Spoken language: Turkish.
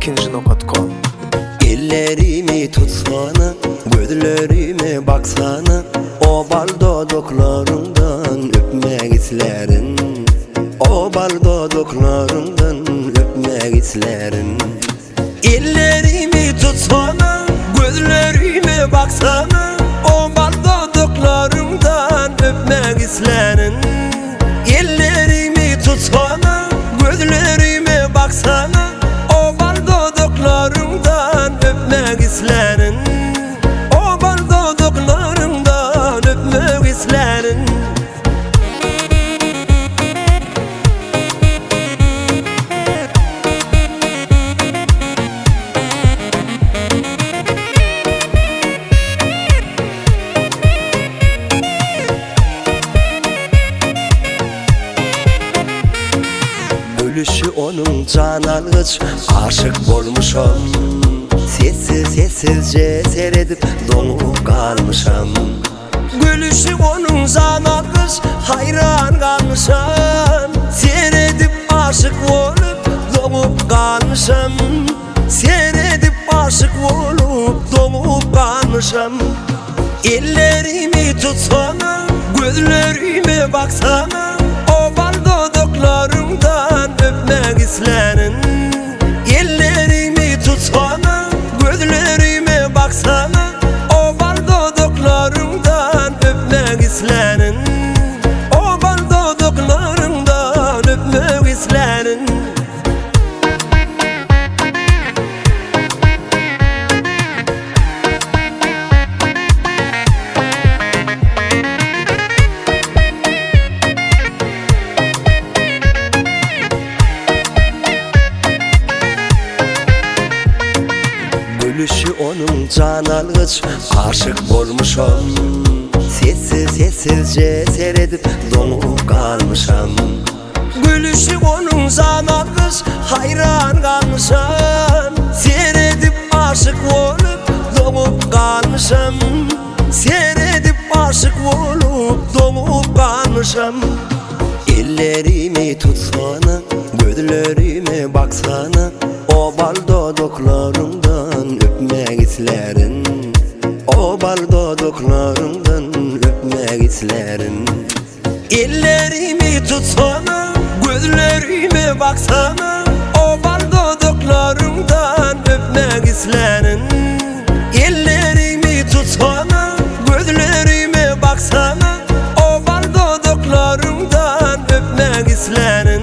ikinci.com. Ellerimi tutsana, gözlerime baksana, o bal dudaklarından öpmek isterim. O bal dudaklarından öpmek isterim. Ellerimi tutsana, gözlerime baksana, o bal dudaklarından öpmek isterim. Ellerimi tutsana, gözlerime baksana, o bal dudaklarından öpmek isterim. O bal dudaklarından öpmek isterim. Gülüşü onun can algıç, aşık olmuşam. Sessizce seyredip donup kalmışam. Gülüşü onun can algıç, hayran kalmışam. Seyredip aşık olup donup kalmışam. Seyredip aşık olup donup kalmışam. Ellerimi tutsana, gözlerime baksana, o bal dudaklarından öpmek isterim. Ellerimi tutsana, gözlerime baksana, o bal dudaklarından öpmek isterim. O bal dudaklarından öpmek isterim. Gülüşü onun can algıç, aşık olmuşam. Sessizce seyredip donup kalmışam. Gülüşü onun can algıç, hayran kalmışam. Seyredip aşık olup donup kalmışam. Seyredip aşık olup donup kalmışam. Ellerimi tutsana, gözlerime baksana, o bal dudaklarından öpmek isterim. O bal dudaklarından öpmek isterim. Ellerimi tutsana, gözlerime baksana, o bal dudaklarından öpmek isterim. Ellerimi tutsana, gözlerime baksana, o bal dudaklarından öpmek isterim.